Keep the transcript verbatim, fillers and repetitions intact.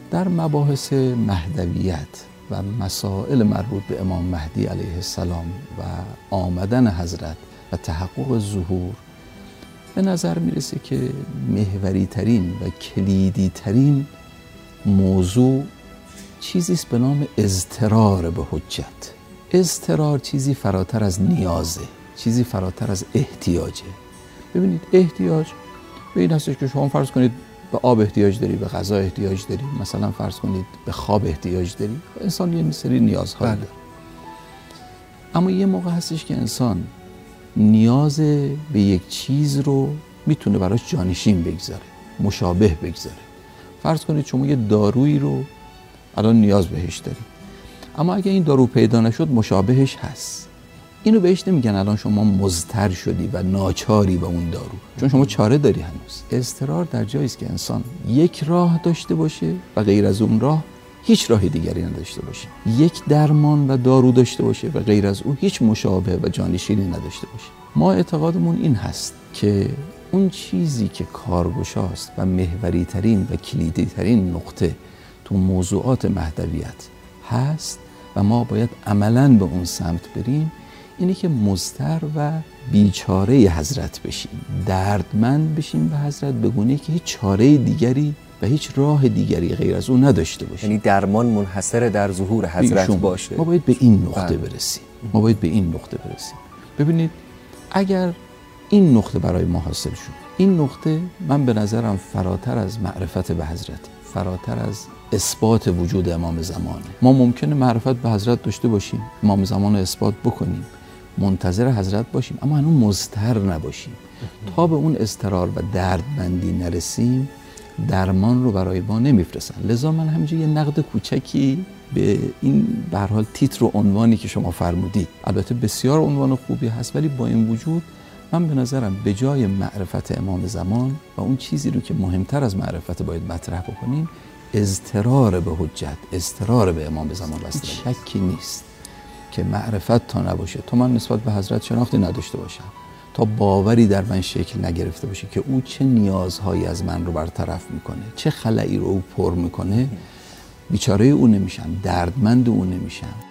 در مباحث مهدویت و مسائل مربوط به امام مهدی علیه السلام و آمدن حضرت و تحقق ظهور به نظر میرسه که محوری ترین و کلیدی ترین موضوع چیزی است به نام اضطرار به حجت. اضطرار چیزی فراتر از نیازه، چیزی فراتر از احتیاجه. ببینید احتیاج به این هستش که شما فرض کنید به آب احتیاج داری، به غذا احتیاج داری، مثلا فرض کنید به خواب احتیاج داری. انسان یه سری نیازها داره. اما یه موقع هستش که انسان نیاز به یک چیز رو میتونه براش جانشین بگذاره، مشابه بگذاره. فرض کنید شما یه دارویی رو الان نیاز بهش داری، اما اگه این دارو پیدا نشد مشابهش هست. اینو بهش نمیگن الان شما مضطر شدی و ناچاری به اون دارو، چون شما چاره داری هنوز. اضطرار در جایی است که انسان یک راه داشته باشه و غیر از اون راه هیچ راه دیگری نداشته باشه، یک درمان و دارو داشته باشه و غیر از اون هیچ مشابه و جانشینی نداشته باشه. ما اعتقادمون این هست که اون چیزی که کارگشاست و محوری ترین و کلیدی ترین نقطه تو موضوعات مهدویت هست و ما باید عملاً به اون سمت بریم، اینه که مضطر و بیچاره حضرت بشیم، دردمند بشیم به حضرت به گونه‌ای که هیچ چاره دیگری و هیچ راه دیگری غیر از اون نداشته باشیم. یعنی درمان منحصر در ظهور حضرت باشه. ما باید به این نقطه برسیم. ما باید به این نقطه برسیم. ببینید اگر این نقطه برای ما حاصل شد، این نقطه من به نظرم فراتر از معرفت به حضرت، فراتر از اثبات وجود امام زمانه. ما ممکنه معرفت به حضرت داشته باشیم، امام زمان رو اثبات بکنیم، منتظر حضرت باشیم، اما هنوز مضطر نباشیم. تا به اون اضطرار و دردمندی نرسیم درمان رو برای ما نمیفرستن. لذا من همینجا یه نقد کوچکی به این به هر حال تیتر و عنوانی که شما فرمودید، البته بسیار عنوان خوبی هست، ولی با این وجود من به نظرم به جای معرفت امام زمان و اون چیزی رو که مهمتر از معرفت باید مطرح بکنیم، اضطرار به حجت، اضطرار به امام زمان است. شکی نیست که معرفت تا نباشه، تا من نسبت به حضرت شناختی نداشته باشم، تا باوری در من شکل نگرفته باشه که او چه نیازهایی از من رو برطرف میکنه، چه خلایی رو او پر میکنه، بیچاره او نمیشم، دردمند او نمیشم.